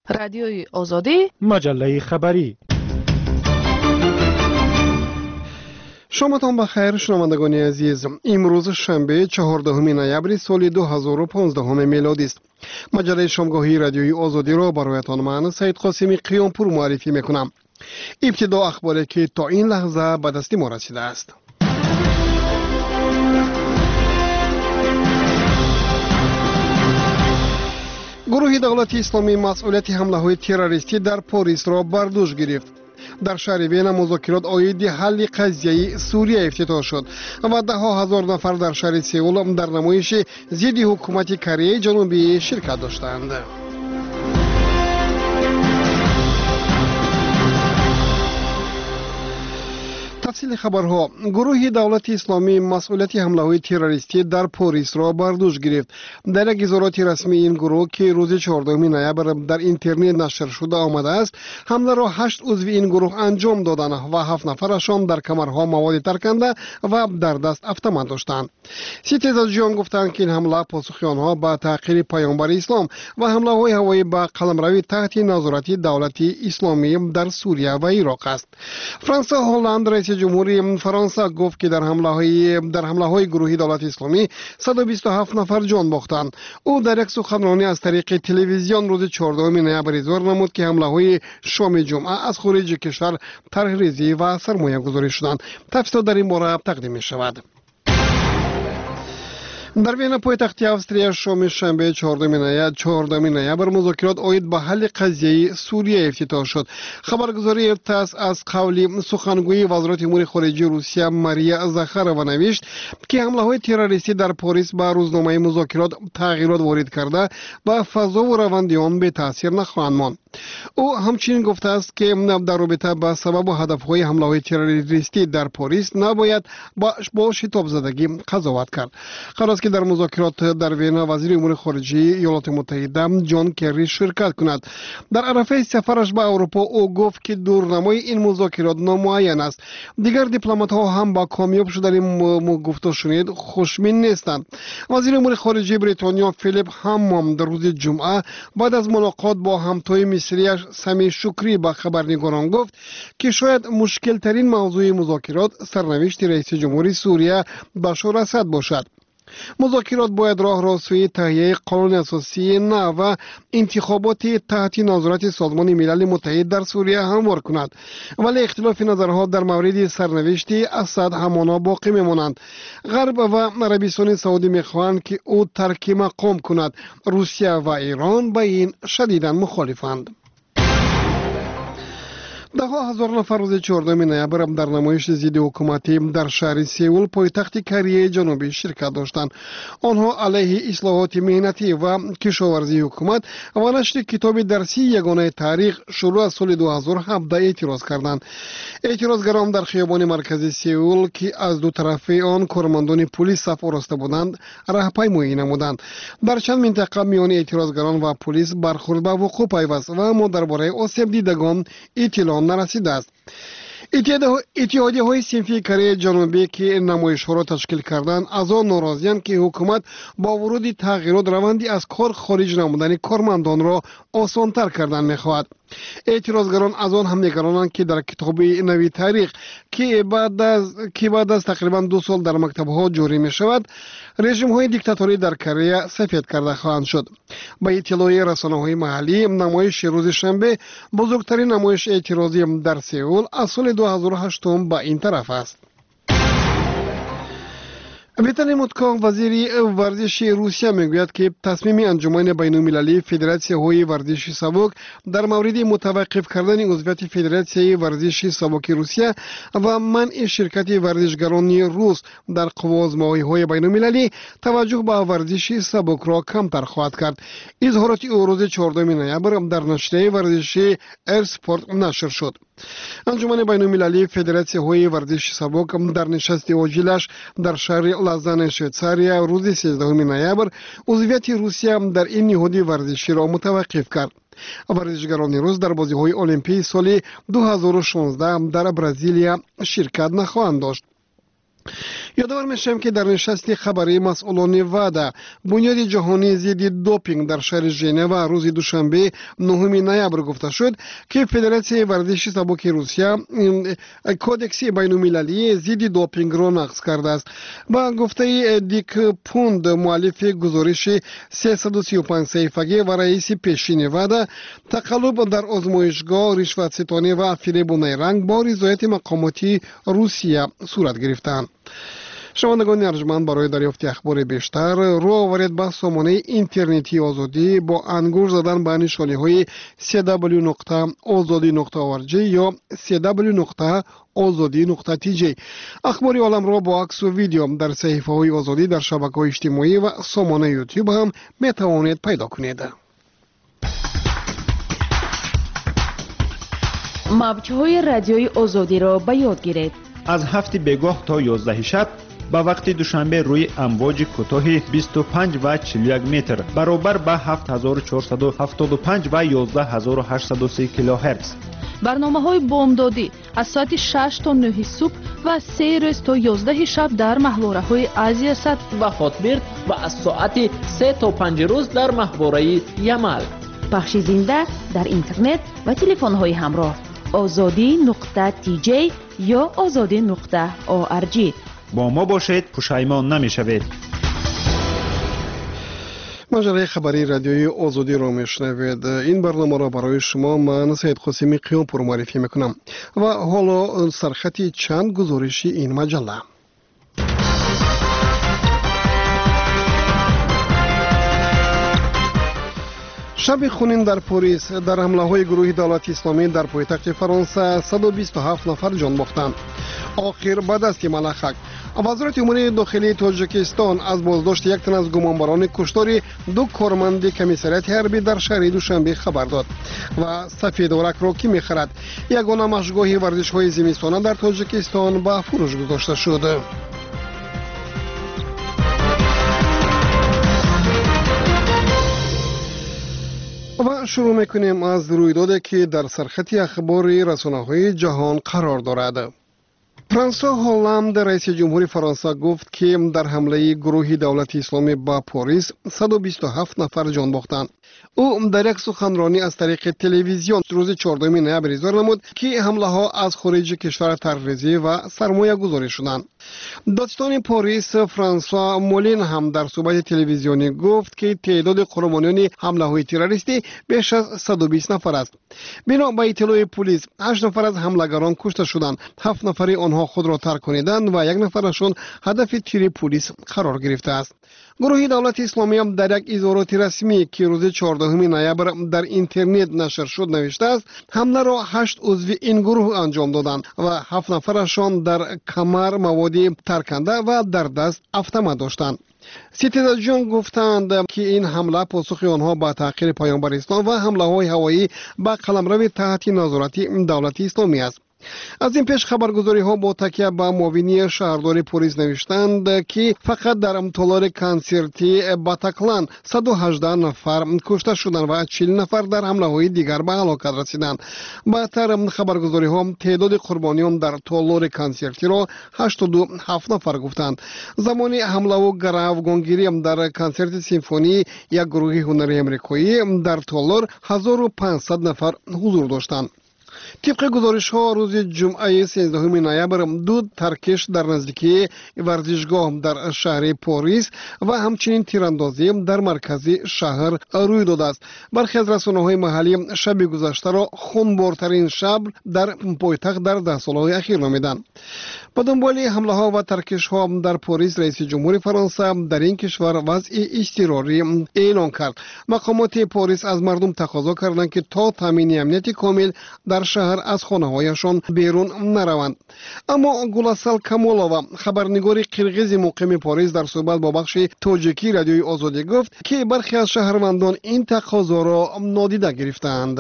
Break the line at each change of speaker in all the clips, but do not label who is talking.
رادیوی آزادی،
مجله خبری.
شامتان بخیر شنوندگان عزیز. امروز شنبه 14 نوامبر سال 2015 میلادی است. مجله شامگاهی رادیوی آزادی را برایتان من سید قاسمی قیامپور معرفی میکنم. ابتدا اخباری که تا این لحظه به دست ما رسیده است. گروه دولت اسلامی مسئولیت حمله‌های تروریستی در پاریس را بر دوش گرفت. در شهر وین مذاکرات عاید حل قضیه سوریه افتتاح شد و ده ها هزار نفر در شهر سئول در نمایش ضد حکومت کره جنوبی شرکت داشتند. تفصیل خبرها. گروه دولت اسلامی مسئولیت حمله‌های تروریستی در پاریس را بر دوش گرفت. در یک اظهارات رسمی این گروه که روز 14 نوامبر در اینترنت نشر شده آمده است، حمله را 8 عضو این گروه انجام دادند و 7 نفرشان در کمرها مواد ترکنده و در دست اتومات داشتند. ستیزجویان گفتند که این حمله پاسخی آنها به تحقیر پیامبر اسلام و حمله‌های هوایی به قلمروی تحت نظارت دولت اسلامی در سوریه و عراق است. فرانسه هلند رئیس جمهوری فرانسه گفت که در حمله‌های گروهی دولت اسلامی 127 نفر جان باختند. او در یک سخنرانی از طریق تلویزیون روز 14 نوامبر اظهار نمود که حمله‌های شام جمعه از خارج کشور طرحریزی و سرمایه‌گذاری شدند. تفصیلات در این باره تقدیم می‌شود. در وین پایتخت استرالیا شام شنبه 14 نوامبر مذاکرات عاید به حل قضیه سوریه افتتاح شد. خبرگزاری تاس از قول سخنگوی وزارت امور خارجه روسیه ماریا زاخارова نوشت که حمله‌های تروریستی در پاریس به روزنامه مذاکرات تغییرات وارد کرده به فضا و روند آن به تاثیر نخواهند ماند. او همچنین گفته است که در رابطه با سبب و هدف‌های حمله‌های تروریستی در پاریس نباید با شتاب زدگی قضاوت کرد. قرار که در مذاکرات در وین وزیر امور خارجه ایالات متحده جان کری شرکت کند. در عرصه سفرش به اروپا او گفت که دورنمای این مذاکرات نامعین است. دیگر دیپلمات‌ها هم با کامیاب شدن این گفته شنید خوشبین نیستند. وزیر امور خارجه بریتانیا فیلیپ هامون در روز جمعه بعد از ملاقات با همتای مصریش سمی شکری به خبرنگاران گفت که شاید مشکل ترین موضوع مذاکرات سرنوشت رئیس جمهوری سوریه بشار اسد باشد. مذاکرات باید راه را سوی تهیه قانون اساسی نو و انتخابات تحت نظارت سازمان ملل متحد در سوریه هموار کند، ولی اختلاف نظرها در مورد سرنوشت اسد همانا باقی میمانند. غرب و عربستان سعودی میخواهند که او ترک مقام کند. روسیه و ایران با این شدیداً مخالفند. ده ها هزار نفر روز 14 نوامبر در نمایش ضد حکومتی در شهر سئول پایتخت کره جنوبی شرکت داشتند. آنها علیه اصلاحات مهنتی و کشاورزی حکومت و نشر کتاب درسی یگانه تاریخ شروع از سال 2017 اعتراض کردند. اعتراضگران در خیابان مرکزی سئول که از دو طرف آن کارمندان پلیس صف آراسته بودند راهپیمایی نمودند. در چند منطقه میان اعتراضگران و پلیس برخورد به وقوع پیوست و اما درباره آسیب دیدگان اطلاع نرسیده است. اتحادیه های صنفی کره جنوبی که نمایش ها را تشکیل کردند از آن ناراضی‌اند که حکومت با ورود تغییرات روندی از کار خارج نمودن کارمندان را آسان‌تر کردن می‌خواهد. اعتراضگران از آن هم نگرانند که در کتاب نوی تاریخ که بعد از تقریبا 2 سال در مکتب‌ها جاری می‌شود رژیم‌های دیکتاتوری در کره سفید کرده خواهند شد. با اطلاع رسانه‌های محلی نمایش روز شنبه بزرگترین نمایش اعتراضی در سئول از سال 2008 با این طرف است. ویتالی موتکا وزیر ورزش روسیه میگوید که تصمیم انجمن بین‌المللی فدراسی‌های ورزش سبک در مورد متوقف کردن عضویت فدراسیون ورزش سبک روسیه و منع شرکت ورزشگران روس در قوازمایی‌های بین‌المللی توجه به ورزش سبک را کمتر خواهد کرد. اظهارات او روز 14 نوامبر در نشریه ورزشی ایرسپورت نشر شد. انجمن بین‌المللی فدراسی‌های ورزش سبک در نشست عاجلش در شهر لازان شویتزاریا روز 13 نوامبر عضویت روسیه در این نهاد ورزشی را متوقف کرد. ورزشگران روس در بازی‌های المپیک سال 2016 در برزیلیا شرکت نخواهند داشت. یادآور میشم که در نشست خبری مسئولان وعده بنیاد جهانی ضد دوپینگ در شهر ژنو روز دوشنبه 9 نوامبر گفته شد که فدراسیون ورزش سبک روسیه کودکس بین‌المللی ضد دوپینگ را نقض کرده است. با گفته دیک پوند مؤلف گزارش 335 صفحه‌ای و رئیس پیشین وعده، تقلب در آزمایشگاه، رشوت ستانی و فریب و نیرنگ با رضایت مقاماتی روسیه صورت گرفتند. شنوندگان ارجمند، برای دریافت اخبار بیشتر رو آورید به سامانه اینترنتی آزادی با انگشت زدن به نشانه‌های www.azadi.org یا www.azadi.tj. اخبار عالم را با عکس و ویدیو در صفحه‌های آزادی در شبکه‌های اجتماعی و سامانه یوتیوب هم می‌توانید پیدا کنید.
موج‌های رادیوی آزادی را به یاد گیرید.
از 7 بگاه تا 11 شب با وقت دوشنبه روی امواج کوتاه 25 و 41 متر برابر با 7475 و 11830 کیلوهرتز.
برنامه‌های بامدادی از ساعت 6 تا 9 صبح و 3 روز تا 11 شب در محوره‌های آسیا سد
و خاطبرد و از ساعت 3 تا 5 روز در محوره یمل.
پخش زنده در اینترنت و تلفن‌های همراه azadi.tj یا azadi.org.
با ما باشید، پشیمان نمی‌شوید.
مجله خبری رادیوی آزادی را میشنوید. این برنامه را برای شما من سید قاسمی قیام پور معرفی میکنم و حالا سرخط چند گزارشی این مجله. شب خونین در پاریس در حمله های گروه دولت اسلامی در پایتخت فرانسه 127 نفر جان باختند. آخر بعد از ملخک وزارت امور داخلی تاجیکستان از بازداشت یک تن از گمانبران کشتار 2 کارمند کمیساریات حربی در شهر دوشنبه خبر داد و سفیدورک را که می‌خرد یگانه مشغول ورزش‌های زمستانه در تاجیکستان به فروش گذاشته شد. و شروع میکنیم از رویدادی که در سرخط اخبار رسانه‌های جهان قرار دارد. فرانسوا هولند رئیس جمهوری فرانسه گفت که در حمله گروه دولت اسلامی به پاریس 127 نفر جان باختند. او در یک سخنرانی از طریق تلویزیون روز 14 نوامبر اظهار نمود که حمله ها از خارج کشور ترورزی و سرمایه گذاری شدند. دادستان پاریس فرانسوا مولین هم در صحبت تلویزیونی گفت که تعداد قربانیان حمله های تروریستی بیش از 120 نفر است. بنا به اطلاع پلیس 8 نفر از حملگران کشته شدند، 7 نفر آنها خود را ترک کنیدند و یک نفرشان هدف تیر پلیس قرار گرفته است. گروه دولت اسلامی هم در یک اظهارات رسمی که روز 14 نوامبر در اینترنت نشر شد نوشته است حمله را 8 عضو این گروه انجام دادند و 7 نفرشان در کمر مواد ترکنده و در دست اتومات داشتند. سیتیزن گفتند که این حمله پاسخ آنها به تحقیر پیامبر اسلام و حمله های هوایی به قلمرو تحت نظارت دولت اسلامی است. از این پیش خبرگزاری ها با تکیه به معاونی شهرداری پاریس نوشتند که فقط در تالار کنسرتی باتاکلان 118 نفر کشته شدند و 40 نفر در حمله های دیگر به هلاکت رسیدند. بعدتر خبرگزاری ها تعداد قربانیان در تالار کنسرتی را 87 نفر گفتند. زمان حمله و گروگانگیری در کنسرت سیمفونی یک گروه هنری امریکایی در تالار 1500 نفر حضور داشتند. طبق گزارش ها روز جمعه 13 نوامبر 2 ترکش در نزدیکی ورزشگاه در شهر پاریس و همچنین تیراندازی در مرکز شهر روی داده است. برخی از رسانه‌های محلی شب گذشته را خونبارترین شب در پایتخت در 10 سال‌های اخیر نامیدند. با دنبال حمله ها و ترکش ها در پاریس رئیس جمهوری فرانسه در این کشور وضع اضطراری اعلان کرد. مقامات پاریس از مردم تقاضا کردند که تا تامین امنیت کامل در شهر از خانه‌هایشان بیرون نروند. اما گلاسل کمالووا خبرنگار قرقیز مقیم پاریس در صحبت با بخش تاجیکی رادیوی آزادی گفت که برخی از شهروندان این تقاضا را نادیده گرفتند.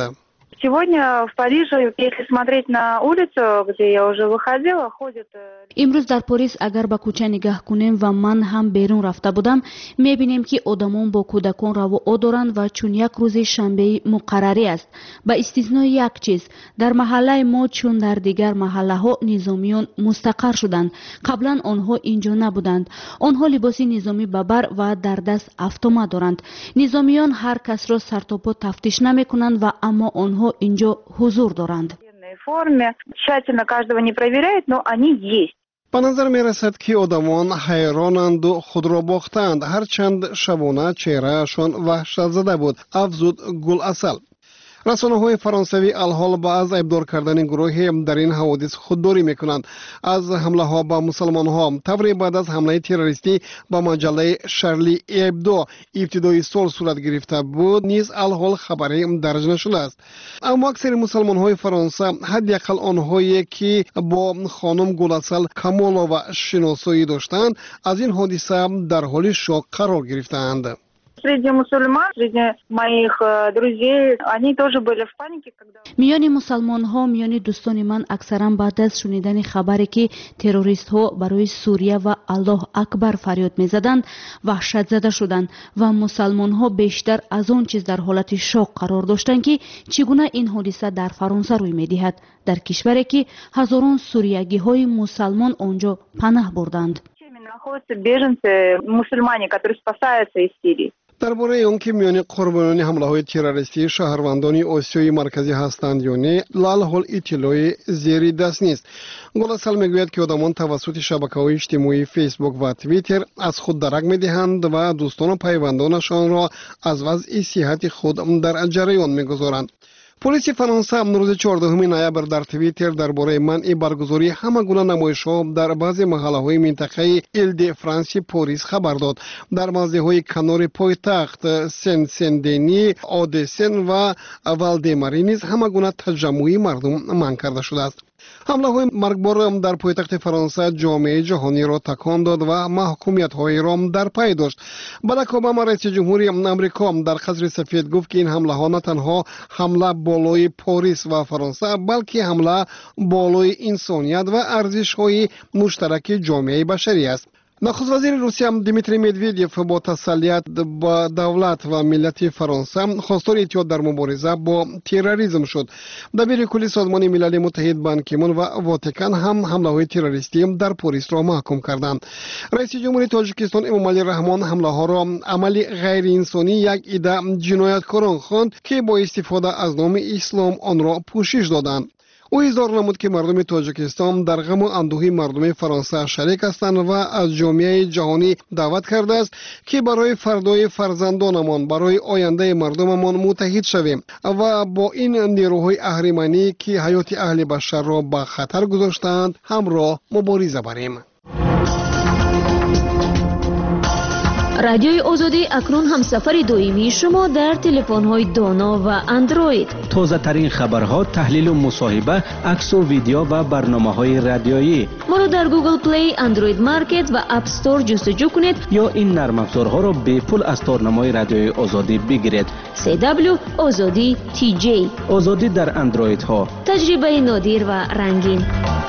Сегодня в Париже, если смотреть на улицу, где я уже выходила, ходят...
имрӯз дар Порис агар ба кӯча нигаҳ кунем ва ман ҳам берун рафта будам, мебинем ки одамон бо кӯдакон равоо доранд ва чун як рӯзи шанбеи муқаррарӣ аст. Ба истиснои як чиз, дар маҳаллаи мо чун дар дигар маҳаллаҳо низомиён мустақар шуданд. Қаблан онҳо инҷо набуданд. Онҳо либоси низомӣ ба бар ва дар даст автомат доранд. Низомиён ҳар касро сартопо тафтиш намекунанд ва аммо онҳо инҷо ҳузур доранд.
форме тщательно каждого не проверяют, но они есть.
ба назар мерасад ки одамон ҳайронанду худро бохтаанд, ҳарчанд шабона чеҳраашон ваҳшатзада буд, афзуд Гуласал. расонаҳои фаронсавӣ алҳол ба аз айбдор кардани гурӯҳе дар ин ҳаводис худдорӣ мекунанд. аз ҳамлаҳо ба мусалмонҳо тавре баъд аз ҳамлаи террористӣ ба маҷаллаи Шарли Эбдо ибтидои сол сурат гирифта буд, низ алҳол хабарӣ дарҷ нашудааст. аммо аксари мусалмонҳои Фаронса, ҳадди ақал онҳое ки бо хонум Гуласал Камолова шиносоӣ доштанд, аз ин ҳодиса дар ҳоли шок қарор гирифтаанд.
Среди мусульман, среди моих друзей, они тоже были в панике, когда...
миёни мусалмонҳо, миёни дӯстони ман аксаран баъд аз шунидани хабаре ки террористҳо барои Сурия ва Аллоҳ акбар фарёд мезаданд, ваҳшатзада шуданд ва мусалмонҳо бештар аз он чиз дар ҳолати шок қарор доштанд ки чӣ гуна ин ҳодиса дар Фаронса рӯй медиҳад, дар кишваре ки ҳазорон суриягиҳои мусалмон онҷо панаҳ бурданд.
Находятся беженцы, мусульмане, которые спасаются из Сирии.
дар бораи он ки миёни қурбонони ҳамлаҳои террористӣ шаҳрвандони Осиёи марказӣ ҳастанд ё не, лалҳол иттилои зери даст нест. Гуласал мегӯяд ки одамон тавассути шабакаҳои иҷтимоӣ Фейсбук ва Твиттер аз худ дарак медиҳанд ва дӯстону пайвандонашонро аз вазъи сиҳати худ дар ҷараён мегузоранд. полиси Фаронса рӯзи 14 ноябр дар Твиттер дар бораи манъи баргузории ҳама гуна намоишҳо дар баъзе маҳаллаҳои минтақаи Ил-де-Франси Порис хабар дод. дар мавзеъҳои канори пойтахт Сен-Сен-Дени, Одесен ва Валдемари низ ҳама гуна таҷаммӯи мардум манъ карда шудааст. ҳамлаҳои маргбор дар пойтахти Фаронса ҷомеаи ҷаҳониро такон дод ва маҳкумиятҳоеро дар пай дошт. Барак Обама, раиси ҷумҳури Амрико, дар қасри Сафед гуфт ки ин ҳамлаҳо на танҳо ҳамла болои Порис ва Фаронса, балки ҳамла болои инсоният ва арзишҳои муштараки ҷомеаи башарӣ аст. нахуст-вазири Русия Дмитрий Медведев бо тассалият ба давлат ва миллати Фаронса хостори эҳтиёт дар мубориза бо терроризм шуд. дабири кулли Созмони Милали Муттаҳид Бан Ки Мун ва Ватикан ҳам ҳамлаҳои террористӣ дар Порисро маҳкум карданд. раиси ҷумҳури Тоҷикистон Эмомали Раҳмон ҳамлаҳоро амали ғайриинсонӣ, як ида ҷинояткорон хонд ки бо истифода аз номи ислом онро пӯшиш доданд. ӯ изҳор намуд ки мардуми Тоҷикистон дар ғаму андӯҳи мардуми Фаронса шарик ҳастанд ва аз ҷомеаи ҷаҳонӣ даъват кардааст ки барои фардои фарзандонамон, барои ояндаи мардумамон муттаҳид шавем ва бо ин нерӯҳои аҳриманӣ ки ҳаёти аҳли башарро ба хатар гузоштаанд ҳамроҳ мубориза барем.
радиои озодӣ акнун ҳамсафари доимии шумо дар телефонҳои доно ва андроид.
тозатарин хабарҳо, таҳлилу мусоҳиба, аксу видео ва барномаҳои радиоӣ.
моро дар Google Play, Android Market ва App Store ҷустуҷӯ кунед
ё ин нармафзорҳоро бепул аз торнамои радиои озодӣ бигиред.
CW Озодӣ TJ.
озодӣ дар андроидҳо.
таҷрибаи нодир ва рангин.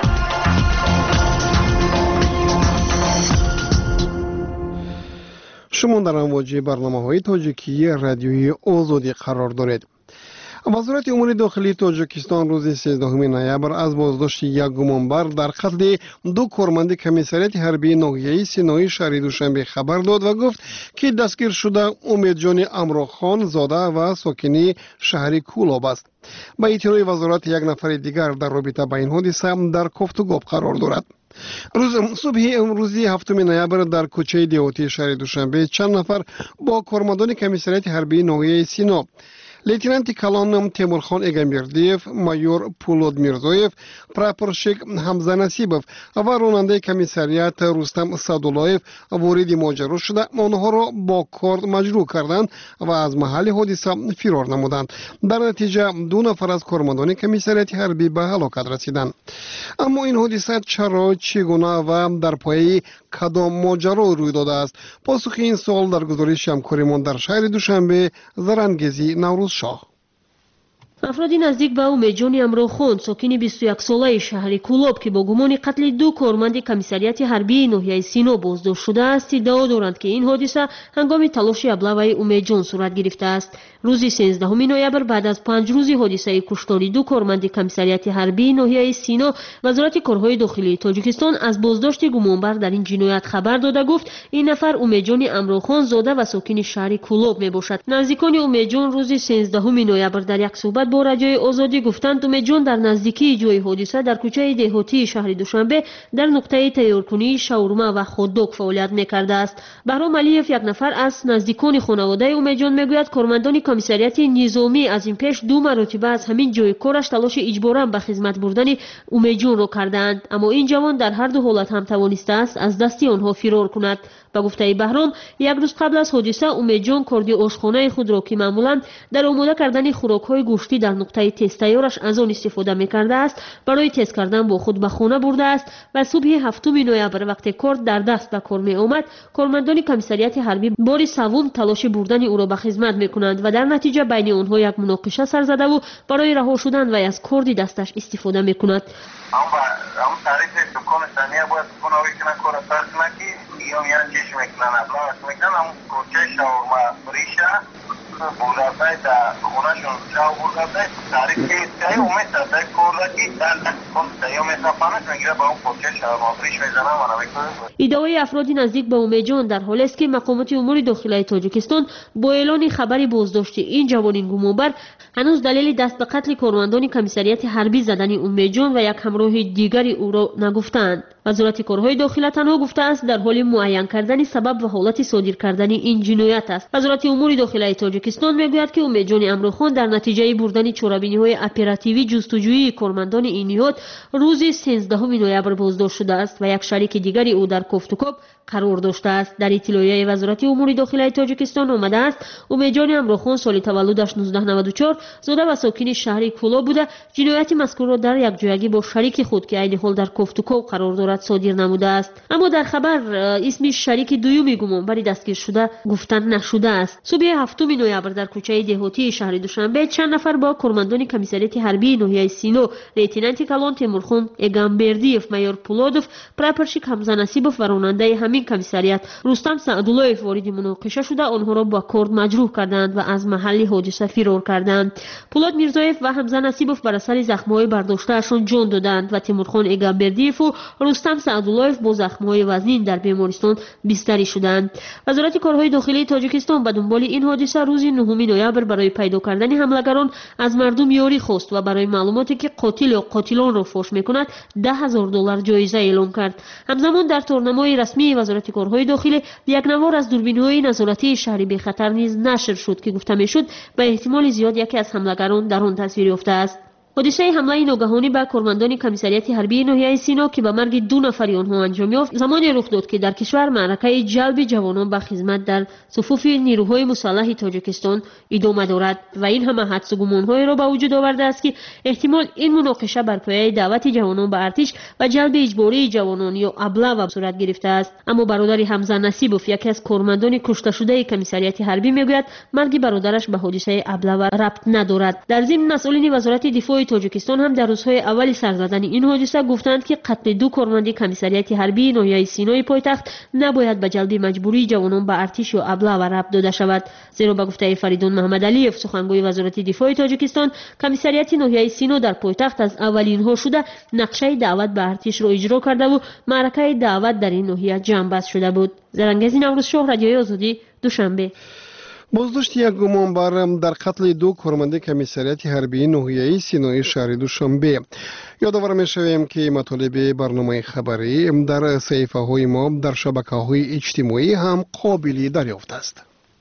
шумо дар амвоҷи барномаҳои тоҷикии радиои озодӣ қарор доред. вазорати умури дохилии Тоҷикистон рӯзи 13 ноябр аз боздошти як гумонбар дар қатли ду корманди комиссарияти ҳарбии ноҳияи Синои шаҳри Душанбе хабар дод ва гуфт ки дастгир шуда Умедҷони Амрохон зода ва сокини шаҳри Кӯлоб аст. ба иттилои вазорат, як нафари дигар дар робита ба ин ҳодиса дар кофтугоб қарор дорад. субҳи рӯзи 7 ноябр дар кӯчаи деҳотии шаҳри Душанбе чанд нафар бо кормандони комиссарияти ҳарбии ноҳияи Сино, лейтенанти калон Темурхон Эгамбердиев, майор Пулод Мирзоев, прапорщик Ҳамза Насибов ва ронандаи комиссарият Рустам Садуллоев вориди моҷаро шуда, онҳоро бо корд маҷрӯҳ карданд ва аз маҳалли ҳодиса фирор намуданд. дар натиҷа 2 нафар аз кормандони комиссарияти ҳарбӣ ба ҳалокат расиданд. аммо ин ҳодиса чаро, чӣ гуна ва дар пояи кадом моҷаро рӯй додааст? посухи ин суол дар гузориши ҳамкоримон дар шаҳри Душанбе, Зарангези Наврӯзшоҳ.
افرادی نزدیک به امیدجان امروخان ساکن 21 ساله شهر کولاب که با گمان قتل 2 کارمند کمیسریات حربی ناحیه سینا بازداشت شده است ادعا دارند که این حادثه هنگام تلاش ابله‌ی امیدجان صورت گرفته است. روز 13 نوامبر بعد از 5 روز حادثه کشتاری 2 کارمند کمیسریات حربی ناحیه سینا وزارت کارهای داخلی تاجیکستان از بازداشت گمانبر در این جنایت خبر داده گفت این نفر امیدجان امروخان زاده و ساکن شهر کولاب میباشد. نزدیکان امیدجان روز 13 نوامبر در یک صحبت با رادیوی آزادی گفتند امیدجان در نزدیکی جای حادثه در کوچه دهاتی شهر دوشنبه در نقطه تیارکنی شاورما و خوددوگ فعالیت میکرده است. بهرام علیف یک نفر از نزدیکان خانواده امیدجان میگوید کارمندان کمیسریات نظامی از این پیش 2 مرتبه از همین جای کارش تلاش اجباراً به خدمت بردن امیدجان را کردند، اما این جوان در هر دو حالت هم توانسته است از دست آنها فرار کند. به گفته بهرام یک روز قبل از حادثه امیدجان کاردی آشخانه خود را که معمولا در آماده کردن خوراک‌های گوشتی در نقطه تست تیارش از آن استفاده می‌کرده است برای تست کردن با خود به خانه برده است و صبح 7 نوامبر وقتی کارت در دست به کار می‌آمد کارمندان کمیسریات حربی بار سوم تلاش بردن او را به خدمت می‌کنند و در نتیجه بین آنها یک مناقشه سر زده و برای رها شدن و از کارد دستش استفاده می‌کند.
هم تعریف دکان ثانیه باید کنه که نکار فرق نکی یا میان چیش میکنن ابلاغش میکنن هم کوچه شاورما ریشه بوردای در خونهشون جاو بوردای تعریف که تایی اومد تایی کرده که در دکان تایی اومد تفانش میگیره با اون کوچه شاورما ریش میزنن و نمیکنه.
ادعای افرادی نزدیک به امیدجان در حالی است که مقامات امور داخلی تاجیکستان با اعلان خبری بازداشت این جوان گمانبر هنوز دلیل دست به قتل کارمندان کمیسریات حربی زدن امیدجان و یک همراه دیگری او را نگفتند. وزارت کارهای داخلی تنها گفته است در حال معین کردن سبب و حالت صادر کردن این جنایت است. وزارت امور داخلی تاجیکستان میگوید که امیدجان امروخان در نتیجه بردن چاره‌بینی‌های اپراتیوی جستجویی کارمندان این نهاد روز 13 نوامبر بازداشت شده است و یک شریک دیگری او در کوفتوکوب قرار داشته است. در اطلاعیه وزارت امور داخلی تاجیکستان آمده است امیدجان امروخان سال تولدش 1994 زاده و ساکن شهر کولا بوده. جنایت مذکور را در یک جایگی با شریک خود که عین حال در کوفتوکوب قرار دارد صادر نموده است، اما در خبر اسم شریک دوم گمانبر دستگیر شده گفتن نشده است. صبح 7 نوامبر در کوچه دهاتی شهر دوشنبه چند نفر با کارمندان کمیسریات حربی ناحیه سینو لیتنانت کلان تیمورخان اگامبردیف مایور پولودوف پراپرشیک حمزه نصیبوف و راننده همین کمیسریات رستم سعدالله‌اف وارد مناقشه شده آنها را با کارد مجروح کردند و از محل حادثه فرار کردند. پولاد میرزایف و حمزه نصیبوف بر اثر زخم‌های برداشته‌شان جان دادند و تیمورخان اگامبردیف و رستم سعدالله‌اف با زخم‌های وزنین در بیمارستان بستری شدند. وزارت کارهای داخلی تاجیکستان به دنبال این حادثه روز 9 نوامبر برای پیدا کردن حملگران از مردم یاری خواست و برای معلوماتی که قاتل یا قاتلان را فاش می‌کند $10,000 جایزه اعلام کرد. همزمان در تورنمای رسمی وزارت کارهای داخلی یک نوار از دوربین‌های نظارتی شهر بی خطر نیز نشر شد که گفته می‌شد به احتمال زیاد یکی از حملگران در آن تصویر یافته است. حادثه حمله ناگهانی به کارمندان کمیسریات حربی ناحیه سینا که به مرگ 2 نفر آنها انجام یافت زمانی رخ داد که در کشور معرکه جلب جوانان به خدمت در صفوف نیروهای مسلح تاجیکستان ادامه دارد و این همه حدس و گمان‌های را به وجود آورده است که احتمال این مناقشه بر پایه دعوت جوانان به ارتش و جلب اجباری جوانان یا ابله صورت گرفته است. اما برادر حمزه نصیبوف یکی از کارمندان کشته شده کمیسریات حربی میگوید مرگ برادرش به حادثه ابله ربط ندارد. در ضمن مسئولین وزارت دفاع تاجیکستان هم در روزهای اولی سر زدن این حادثه گفتند که قتل 2 کارمند کمیسریات حربی ناحیه سینای پایتخت نباید به جلب مجبوری جوانان به ارتش یا ابله و ربط داده شود، زیرا به گفته فریدون محمد علیف سخنگوی وزارت دفاع تاجیکستان کمیسریات ناحیه سینا در پایتخت از اولین ها شده نقشه دعوت به ارتش را اجرا کرده و معرکه دعوت در این ناحیه جنبست شده بود. زرنگزی نوروزشاه، رادیوی آزادی، دوشنبه.
بازداشت یک گمانبر در قتل 2 کارمند کمیسریات حربی ناحیه سینای شهر دوشنبه. یادآور می‌شویم که مطالب برنامه خبری در صفحه‌های ما در شبکه‌های اجتماعی هم قابل دریافت است.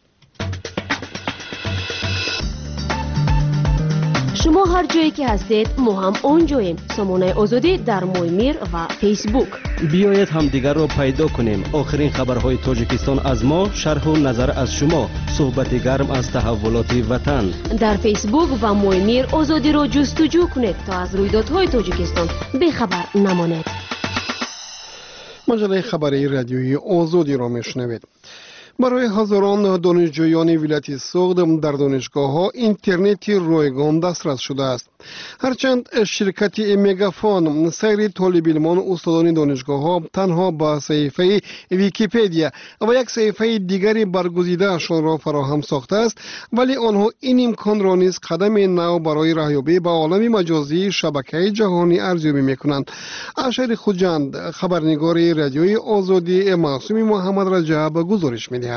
شما هر جایی که هستید ما هم اونجاییم. سامانه آزادی در مویمیر و فیسبوک.
بیایید هم دیگر را پیدا کنیم. آخرین خبرهای تاجیکستان از ما، شرح و نظر از شما، صحبت گرم از تحولات وطن.
در فیسبوک و مویمیر آزادی را جستجو کنید تا از رویدادهای تاجیکستان بی‌خبر نمانید.
مجله خبری رادیویی آزادی را میشنوید. برای هزاران دانشجویان ولایت سوخت در دانشگاه‌ها اینترنت رایگان دسترس شده است. هرچند شرکت مگافون سایر طالب علمان و استادان دانشگاه‌ها تنها با صفحه ویکی‌پدیا و یک صفحه دیگری برگزیده‌شان را فراهم ساخته است، ولی آنها این امکان را نیز قدم نو برای راهیابی به عالم مجازی شبکه جهانی ارزیابی می‌کنند. اشر خوجند، خبرنگار رادیوی آزادی، معصوم محمد رجب گزارش می‌دهد.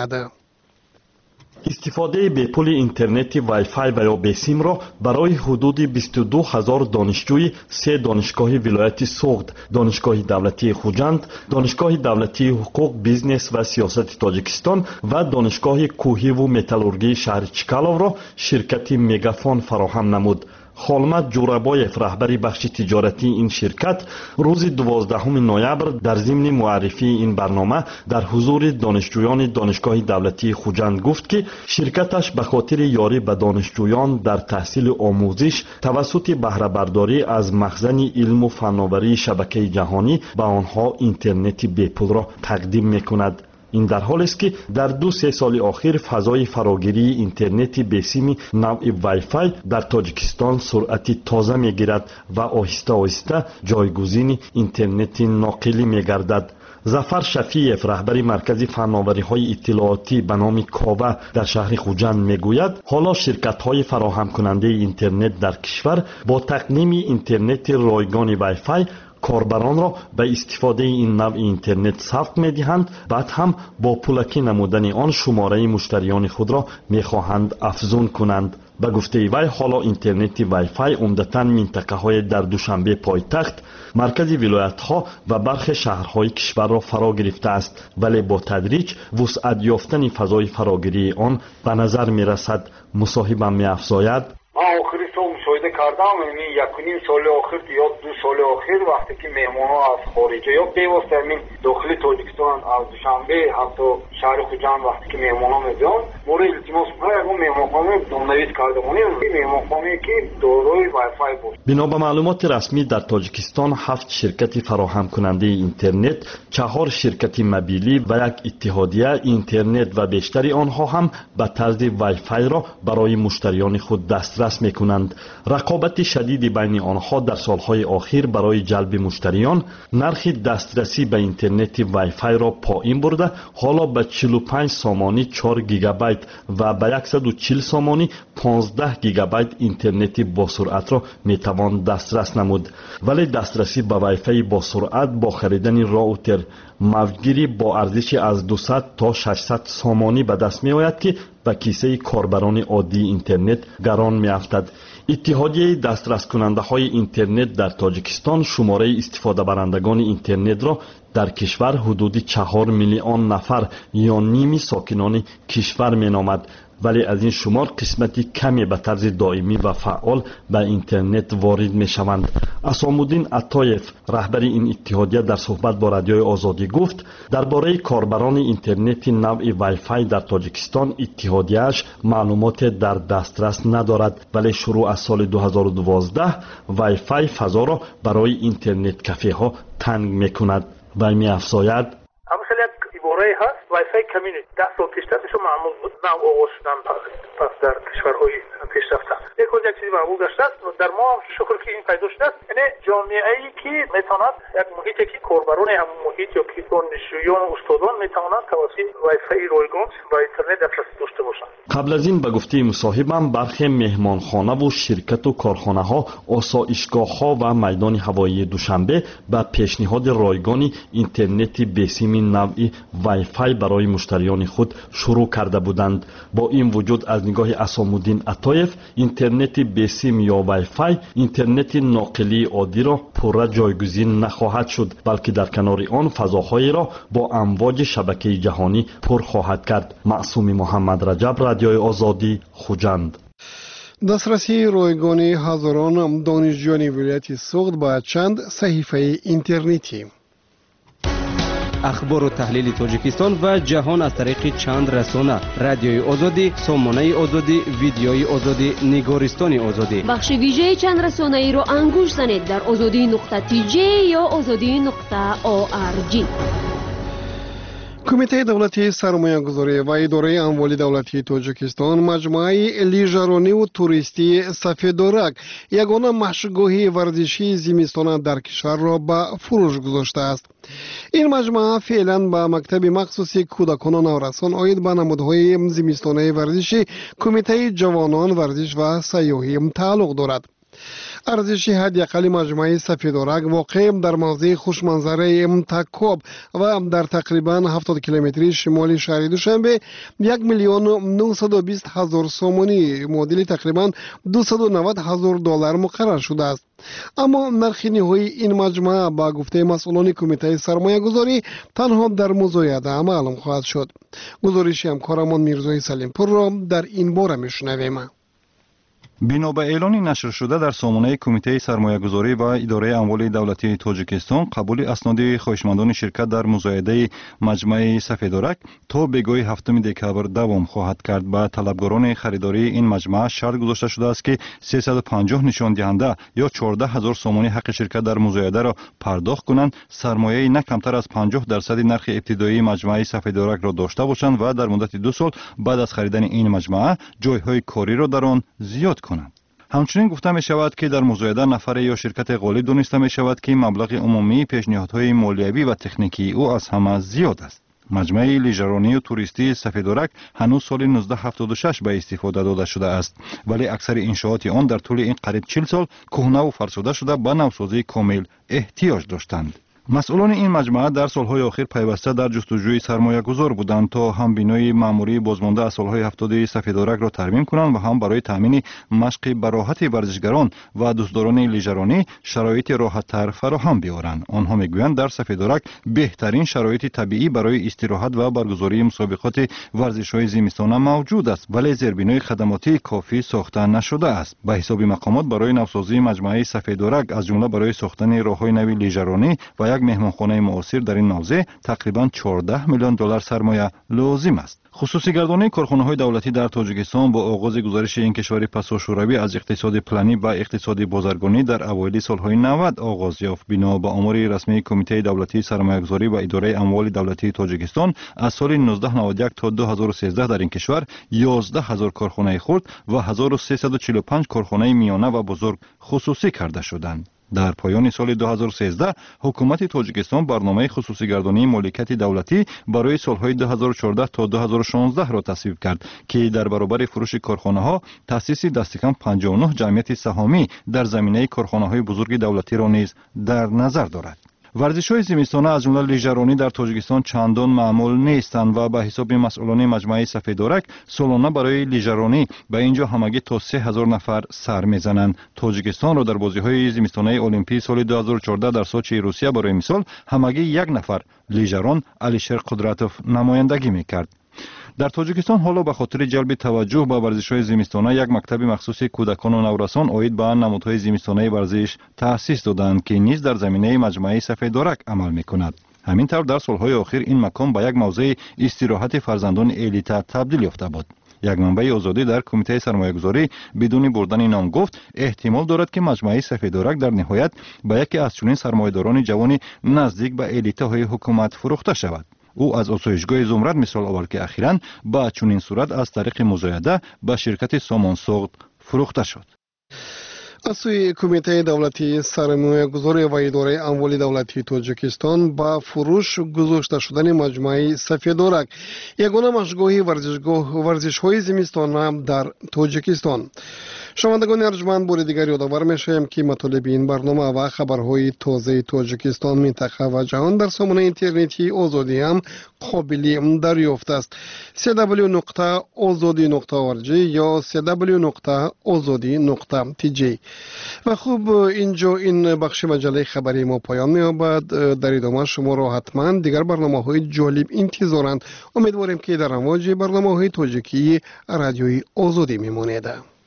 استفاده به پول اینترنت وای فای و یا بسیم را برای حدود 22,000 دانشجوی 3 دانشگاه ولایت سوخت، دانشگاه دولتی خوجند، دانشگاه دولتی حقوق، بیزنس و سیاست تاجیکستان و دانشگاه کوهی و متالورگی شهر چکالov را شرکت مگافون فراهم نمود. خالمت جورابایف، رهبری بخش تجارتی این شرکت، روز 12 نوامبر در ضمن معرفی این برنامه در حضور دانشجویان دانشگاه دولتی خوجند گفت که شرکتش به خاطر یاری به دانشجویان در تحصیل آموزش توسط بهره برداری از مخزن علم و فناوری شبکه جهانی به آنها اینترنت به‌پول را تقدیم می‌کند. این در حالی است که در 2-3 سال اخیر فضای فراگیری اینترنت بسیم نوع وای فای در تاجیکستان سرعت تازه میگیرد و آهسته آهسته جایگزین اینترنت ناقلی میگردد. ظفر شفیعف، رهبری مرکز فناوری‌های اطلاعاتی به نام کاوه در شهر خوجند میگوید حالا شرکت‌های فراهم کننده اینترنت در کشور با تقدیم اینترنت رایگان وای فای کاربران را به استفاده این نوع اینترنت سوق می‌دهند، بعد هم با پولکی نمودن آن شماره مشتریان خود را می‌خواهند افزون کنند. به گفته وی حالا اینترنت وای فای عمدتاً منطقه‌های در دوشنبه پایتخت، مرکز ولایت‌ها و برخی شهرهای کشور را فرا گرفته است، ولی با تدریج وسعت یافتن فضای فراگیری آن به نظر می‌رسد. مصاحبم می‌افزاید
مشاهده کردم یعنی 1.5 سال آخر یا 2 سال آخر وقتی که مهمان‌ها از خارج یا پیوسته همین داخل تاجیکستان از دوشنبه حتی شهر خوجند وقتی که مهمان‌ها می‌آیند مورد التماس می‌کنند اون مهمانخانه نام‌نویس کردمانی مهمانخانه که دارای وای فای بود.
بنا به معلومات رسمی در تاجیکستان 7 شرکت فراهم کننده اینترنت، 4 شرکت موبیلی و 1 اتحادیه اینترنت و بیشتری آنها هم به طرز وای فای را برای مشتریان خود دسترس می‌کنند. رقابت شدید بین آنها در سالهای اخیر برای جلب مشتریان نرخ دسترسی به اینترنت وای فای را پایین برده حالا به 45 سامانی 4 گیگابایت و به 140 سامانی 15 گیگابایت اینترنت با سرعت را میتوان دسترس نمود. ولی دسترسی به وای فای با سرعت با خریدن راوتر موجگیری با ارزش از 200 تا 600 سامانی به دست می آید که به کیسه کاربران عادی اینترنت گران می افتد. اتحادیه دسترس کننده های اینترنت در تاجیکستان شماره استفاده برندگان اینترنت را در کشور حدود 4 میلیون نفر یا نیم ساکنان کشور می نامد، ولی از این شمار قسمتی کمی به طرز دائمی و فعال به اینترنت وارد می شوند. اسامالدین عطایف، رهبر این اتحادیه در صحبت با رادیوی آزادی گفت درباره کاربران اینترنت نوع وای فای در تاجیکستان اتحادیه‌اش معلومات در دسترس ندارد، ولی شروع از سال 2012 وای فای فضا را برای اینترنت کافه ها تنگ می کند. و می افزاید
هست وای فای کمیونیتی 10 سال پیشترش معمول بود نه آغاز شدن پس در کشورهای پیشرفته یک چیزی معمول گشته است و در ما شکر که این پیدا شده است. یعنی جامعه‌ای که میتواند یک محیطی که کاربران هم محیط یا که دانشجویان و استادان میتوانند توسط وای فای رایگان و اینترنت دسترسی داشته باشند.
قبل از این به گفته مصاحبم برخی مهمانخانه و شرکت و کارخانه‌ها، آسایشگاه‌ها و میدان هوایی دوشنبه به پیشنهاد رایگان اینترنت بسیم نوعی وای فای برای مشتریان خود شروع کرده بودند. با این وجود از نگاه اسامالدین عطایف اینترنت بسیم یا وای فای اینترنت ناقلی عادی را پورا جایگزین نخواهد شد، بلکه در کنار آن فضاهایی را با امواج شبکه جهانی پر خواهد کرد. معصوم محمد رجب، رادیوی آزادی، خوجند.
دسترسی رایگان هزاران دانشجویان ولایت سوخت با چند صحیفه اینترنتی.
اخبار و تحلیل تاجیکستان و جهان از طریق چند رسانه: رادیوی آزادی، سامانه آزادی، ویدیوی آزادی، نگارستان آزادی.
بخش ویژه چند رسانه ای رو انگوش زنید در azadi.tj یا azadi.org.
کمیته دولتی سرمایه‌گذاری و اداره اموال دولتی تاجیکستان مجموعه لیژرانی و توریستی سفیدورک یگانه مشغولی ورزشی زمستان در کشور را به فروش گذاشته است. این مجموعه فعلا به مکتب مخصوصی کودکان و نورسان عاید به نمودهای زمستانه ورزشی کمیته جوانان ورزش و سیاحی تعلق دارد. ارزش حداقل مجموعه سفیدورک واقع در موضع خوشمنظره متکاب و در تقریبا 70 کیلومتری شمال شهر دوشنبه 1,920,000 سومانی معادل تقریبا $290,000 مقرر شده است. اما نرخ نهایی این مجموعه با گفته مسئولان کمیته سرمایه گذاری تنها در مزایده معلوم خواهد شد. گزارش همکارمان میرزای سلیمپور را در این باره میشنویم.
بنا به اعلان نشر شده در سامانه کمیته سرمایه‌گذاری و اداره اموال دولتی تاجیکستان، قبول اسناد خواهشمندان شرکت در مزایده مجمع سفیدورک تا بگاه 7 دکبر دوام خواهد کرد. با طلبگاران خریداری این مجمع شرط گذاشته شده است که 350 نشان دهنده یا 14,000 سومانی حق شرکت در مزایده را پرداخت کنند، سرمایه نه کمتر از 50% نرخ ابتدایی مجمع سفیدورک را داشته باشند و در مدت 2 سال بعد از خریدن این مجمع جایهای کاری را در آن زیاد کنند. همچنین گفته می شود که در مزایده نفر یا شرکت غالب دانسته می شود که مبلغ عمومی پیشنهادهای مالیوی و تکنیکی او از همه زیاد است. مجمع لیژرانی و توریستی سفیدورک هنوز سال 1976 به استفاده داده شده است، ولی اکثر انشاءات آن در طول این قریب 40 سال کهنه و فرسوده شده به نوسازی کامل احتیاج داشتند. مسئولان این مجموعه در سالهای آخر پیوسته در جستجوی سرمایه گذار بودند تا هم بینای ماموری بازمانده از سالهای 70 سفیدورک را ترمیم کنند و هم برای تامین مشق براحت ورزشگران و دوستداران لیژرانی شرایط راحت‌تر فراهم بیاورند. آنها میگویند در سفیدورک بهترین شرایط طبیعی برای استراحت و برگزاری مسابقات ورزش‌های زمستانه موجود است، ولی زیربنای خدماتی کافی ساخته نشده است. به حساب مقامات برای نوسازی مجموعه سفیدورک از جمله برای ساختن راه‌های نوی لیژرانی و مهمانخانه معاصر در این موضع تقریبا 14 میلیون دلار سرمایه لازم است. خصوصی گردانی کارخانه‌های دولتی در تاجیکستان با آغاز گزارش این کشور پساشوروی از اقتصاد پلانی و اقتصاد بازرگانی در اوایل سالهای 90 آغاز یافت. بنا به آمار رسمی کمیته دولتی سرمایه‌گذاری و اداره اموال دولتی تاجیکستان از سال 1991 تا 2013 در این کشور 11,000 کارخانه خرد و 1345 کارخانه میانه و بزرگ خصوصی کرده شدند. در پایان سال 2013 حکومت تاجیکستان برنامه خصوصی گردانی مالکیت دولتی برای سالهای 2014 تا 2016 را تصویب کرد که در برابر فروش کارخانه ها تأسیس دستکم 59 جمعیت سهامی در زمینه کارخانه های بزرگ دولتی را نیز در نظر دارد. ورزش‌های زمستانه از جمله لیژرانی در تاجیکستان چندان معمول نیستند و به حساب مسئولان مجمع سفیدورک سالانه برای لیژرانی به اینجا همگی تا 3,000 نفر سر میزنند. تاجیکستان را در بازی‌های زمستانه المپیک سال 2014 در سوچی روسیه برای مثال همگی 1 نفر لیژران علیشیر قدرتوف نمایندگی می‌کرد. در تاجیکستان حالا به خاطر جلب توجه به ورزش‌های زمستانه یک مکتب مخصوص کودکان و نورسان عاید به نمودهای زمستانه ورزش تأسیس دادند که نیز در زمینه مجمع سفیدورک عمل می‌کند. همینطور در سالهای آخر این مکان به یک موضع استراحت فرزندان الیت تبدیل یافته بود. یک منبع آزادی در کمیته سرمایه‌گذاری بدون بردن نام گفت احتمال دارد که مجمع سفیدورک در نهایت به یکی از چنین سرمایه‌داران جوان نزدیک به الیت‌های حکومت فروخته شود. او از آسایشگاه زمرد مثال آورد که اخیراً با چنین صورت از طریق مزایده به شرکت سامانساخت فروخته شد.
از سوی کمیته دولتی سرمایه‌گذاری و اداره اموال دولتی تاجیکستان با فروش گذاشته شدن مجموعه سفیدورک یگانه مشغولی ورزش‌های زمستانه در تاجیکستان. شنوندگان ارجمند بار دیگر یادآور می‌شویم که مطالب این برنامه و خبرهای تازه تاجیکستان، منطقه و جهان در سامانه اینترنتی آزادی هم قابل دریافت است. www.azadi.org یا www.azadi.tj. و خوب اینجا این بخش مجله خبری ما پایان می‌یابد. در ادامه شما را حتما دیگر برنامه‌های جالب انتظارند. امیدواریم که در امواج برنامه‌های تاجیکی رادیوی آزادی میمانید.